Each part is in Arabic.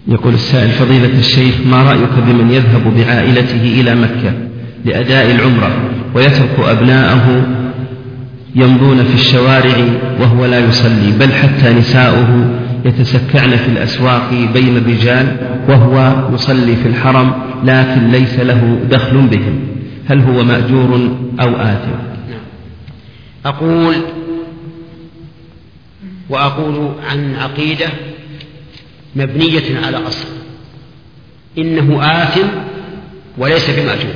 يقول السائل: فضيلة الشيخ، ما رأيك بمن يذهب بعائلته إلى مكة لأداء العمرة ويترك أبناءه يمضون في الشوارع وهو لا يصلي، بل حتى نساؤه يتسكعن في الأسواق بين الرجال وهو يصلي في الحرم لكن ليس له دخل بهم، هل هو مأجور أو آثم؟ أقول عن عقيدة مبنية على أصل: إنه آثم وليس بمأجور.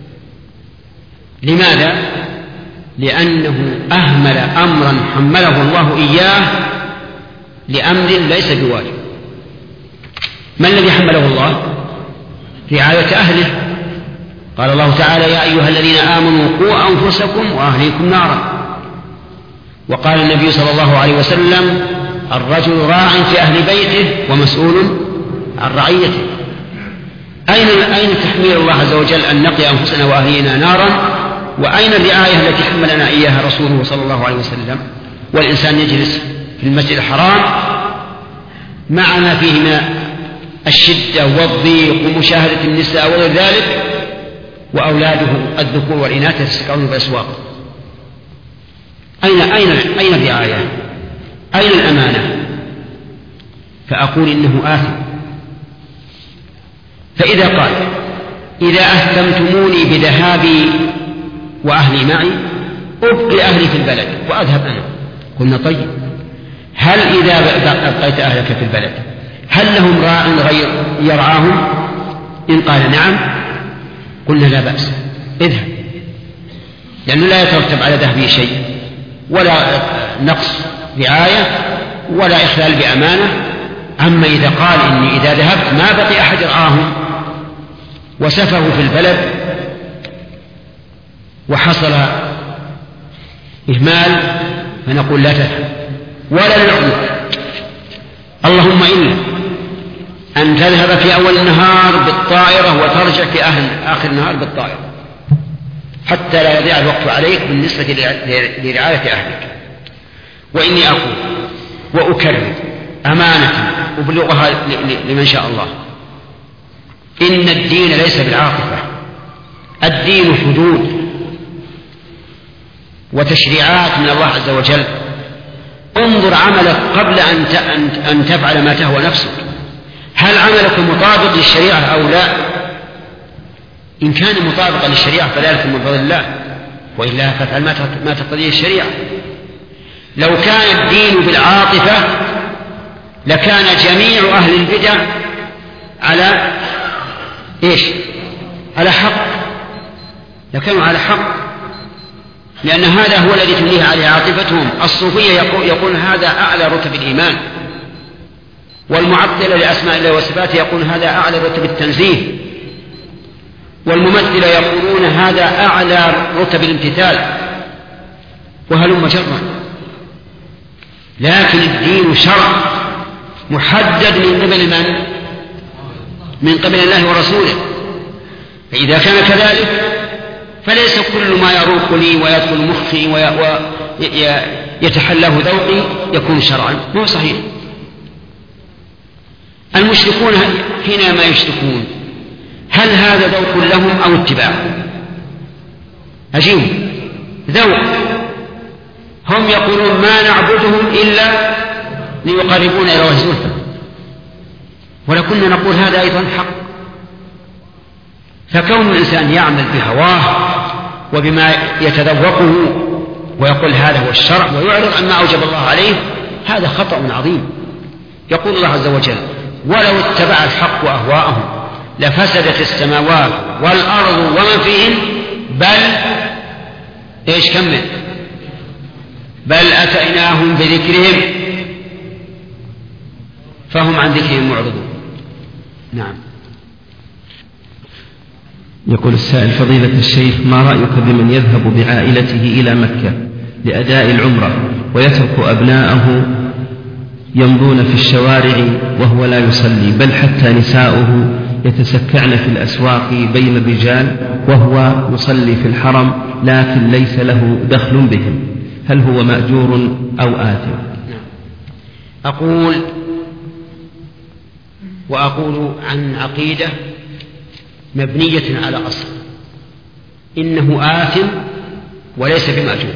لماذا؟ لأنه أهمل أمرا حمله الله إياه لأمر ليس بواجب. ما الذي حمله الله؟ رعاية أهله. قال الله تعالى: يا أيها الذين آمنوا قوا أنفسكم وأهليكم نارا. وقال النبي صلى الله عليه وسلم: الرجل راع في أهل بيته ومسؤول عن رعيته. أين تحميل الله عز وجل أن نقي أنفسنا وأهلينا نارا؟ وأين الرعاية التي حملنا إياها رسوله صلى الله عليه وسلم؟ والإنسان يجلس في المسجد الحرام مع ما فيه من الشدة والضيق ومشاهدة النساء وغير ذلك، وأولاده الذكور والإناث يتسكعون في الأسواق. أين الرعاية؟ أين الأمانة؟ فأقول إنه آثم. فإذا قال: إذا أهتمتموني بذهابي وأهلي معي أبقي أهلي في البلد وأذهب أنا، قلنا: طيب، هل إذا أبقيت أهلك في البلد هل لهم راع غير يرعاهم؟ إن قال نعم قلنا: لا بأس، اذهب، لأنه لا يترتب على ذهبه شيء، ولا نقص رعاية ولا إخلال بأمانة. أما إذا قال: إني إذا ذهبت ما بقي أحد يرعاهم وسفروا في البلد وحصل إهمال، فنقول: لا تذهب ولا للعمر، اللهم إلا أن تذهب في أول النهار بالطائرة وترجع في آخر النهار بالطائرة، حتى لا يضيع الوقت عليك بالنسبة لرعاية أهلك. وإني أقول وأكرر أمانة أبلغها لمن شاء الله: إن الدين ليس بالعاطفة، الدين حدود وتشريعات من الله عز وجل. انظر عملك قبل أن تفعل ما تهوى نفسك، هل عملك مطابق للشريعة أو لا؟ إن كان مطابقا للشريعة فذلك من فضل الله، وإلا فافعل ما تقتضيه الشريعة. لو كان الدين بالعاطفة لكان جميع أهل البدع على إيش؟ على حق، لكانوا على حق، لأن هذا هو الذي تمليه عليه عاطفتهم. الصوفية يقول هذا أعلى رتب الإيمان، والمعطلة لأسماء الله وصفاته يقول هذا أعلى رتب التنزيه، والممثلة يقولون هذا أعلى رتب الامتثال، وهلم جرا. لكن الدين شرع محدد من قبل من؟ من قبل الله ورسوله. فإذا كان كذلك فليس كل ما يروق لي ويدخل مخي ويتحلاه ذوقي يكون شرعا، مو صحيح. المشركون حينما يشركون هل هذا ذوق لهم أو اتباع؟ أجيب، ذوق. هم يقولون ما نعبدهم إلا ليقربون إلى الله زلفى، ولكننا نقول هذا أيضا حق. فكون الإنسان يعمل بهواه وبما يتذوقه ويقول هذا هو الشرع ويعرض عما أوجب الله عليه، هذا خطأ عظيم. يقول الله عز وجل: ولو اتبع الحق أهواءهم لفسدت السماوات والأرض ومن فيهن بل إيش كمل بل أتيناهم بذكرهم فهم عن ذكرهم معرضون. نعم. يقول السائل: فضيلة الشيخ، ما رأيك بمن يذهب بعائلته إلى مكة لأداء العمرة ويترك أبناءه يمضون في الشوارع وهو لا يصلي، بل حتى نساؤه يتسكعن في الأسواق بين الرجال وهو يصلي في الحرم لكن ليس له دخل بهم، هل هو مأجور أو آثم؟ أقول وأقول عن عقيدة مبنية على أصل، إنه آثم وليس بمأجور.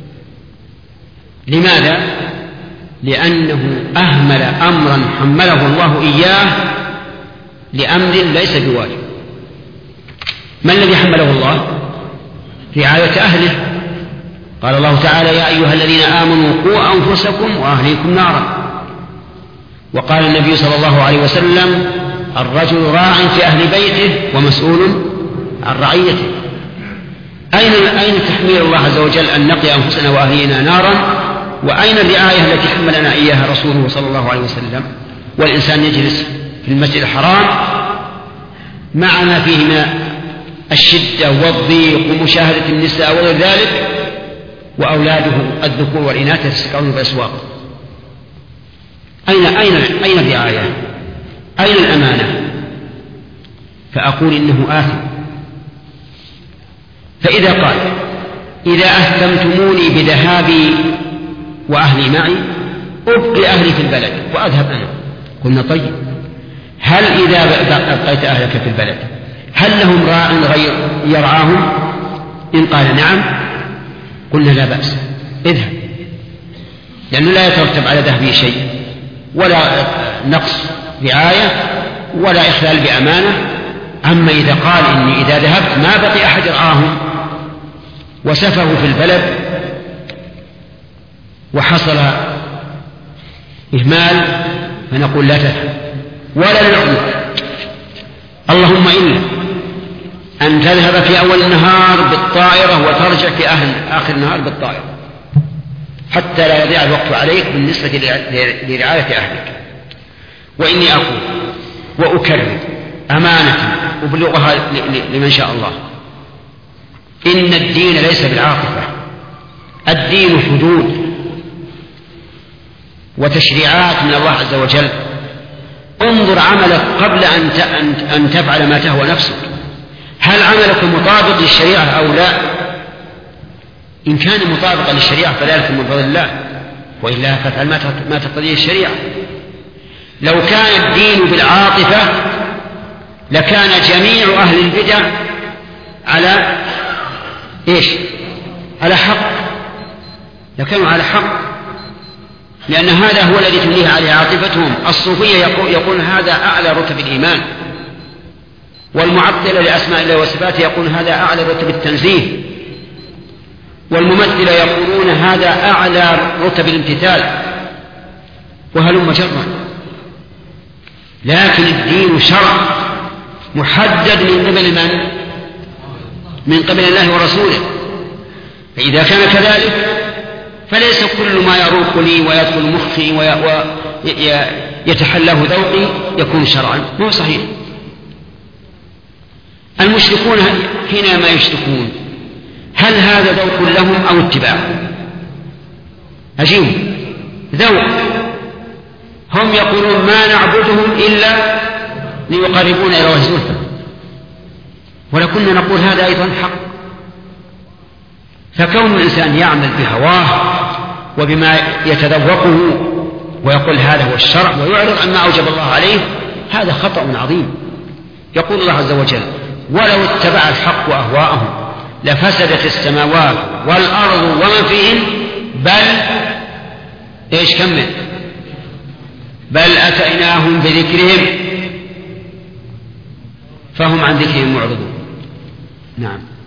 لماذا؟ لأنه أهمل أمرا حمله الله إياه لأمر ليس بواجب. ما الذي حمله الله؟ رعاية أهله. قال الله تعالى: يا أيها الذين آمنوا قوا أنفسكم وأهليكم نارا. وقال النبي صلى الله عليه وسلم: الرجل راع في أهل بيته ومسؤول عن رعيته. أين تحميل الله عز وجل أن نقي أنفسنا وأهلينا نارا؟ وأين الرعاية التي حملنا إياها رسوله صلى الله عليه وسلم؟ والإنسان يجلس في المسجد الحرام مع ما فيه من الشدة والضيق ومشاهدة النساء وغير ذلك، وأولاده الذكور والإناث يتسكعون في الأسواق. أين الرعاية؟ أين الأمانة؟ فأقول إنه آثم. فإذا قال: إذا أثمتموني بذهابي وأهلي معي أبقي أهلي في البلد وأذهب أنا، قلنا: طيب، هل إذا أبقيت أهلك في البلد هل لهم راع غير يرعاهم؟ إن قال نعم قلنا: لا بأس، اذهب، لأنه لا يترتب على ذهبه شيء، ولا نقص رعاية ولا إخلال بأمانة. أما إذا قال: إني إذا ذهبت ما بقي أحد يرعاهم وسفروا في البلد وحصل إهمال، فنقول: لا تذهب ولا للعمر، اللهم إلا أن تذهب في أول النهار بالطائرة وترجع في آخر النهار بالطائرة، حتى لا يضيع الوقت عليك بالنسبة لرعاية أهلك. وإني أقول وأكرر أمانة أبلغها لمن شاء الله: إن الدين ليس بالعاطفة، الدين حدود وتشريعات من الله عز وجل. انظر عملك قبل أن تفعل ما تهوى نفسك، هل عملك مطابق للشريعة أو لا؟ إن كان مطابقا للشريعة فذلك من فضل الله، وإلا فافعل ما تقتضيه الشريعة. لو كان الدين بالعاطفة لكان جميع أهل البدع على إيش؟ على حق، لكانوا على حق، لأن هذا هو الذي تمليه عليه عاطفتهم. الصوفية يقول هذا أعلى رتب الإيمان، والمعطلة لأسماء الله وصفاته يقول هذا أعلى رتب التنزيه، والممثلة يقولون هذا أعلى رتب الامتثال، وهلم جرا. لكن الدين شرع محدد من قبل من؟ من قبل الله ورسوله. فإذا كان كذلك فليس كل ما يروق لي ويدخل مخي ويتحلاه ذوقي يكون شرعا، مو صحيح. المشركون حينما يشركون هل هذا ذوق لهم أو اتباع؟ أجيب، ذوق. هم يقولون ما نعبدهم إلا ليقربونا إلى الله زلفى، ولكننا نقول هذا أيضا حق. فكون الإنسان يعمل بهواه وبما يتذوقه ويقول هذا هو الشرع ويعرض عما أوجب الله عليه، هذا خطأ عظيم. يقول الله عز وجل: ولو اتبع الحق أهواءهم لفسدت السماوات والأرض ومن فيهن بل أتيناهم بذكرهم فهم عن ذكرهم معرضون. نعم.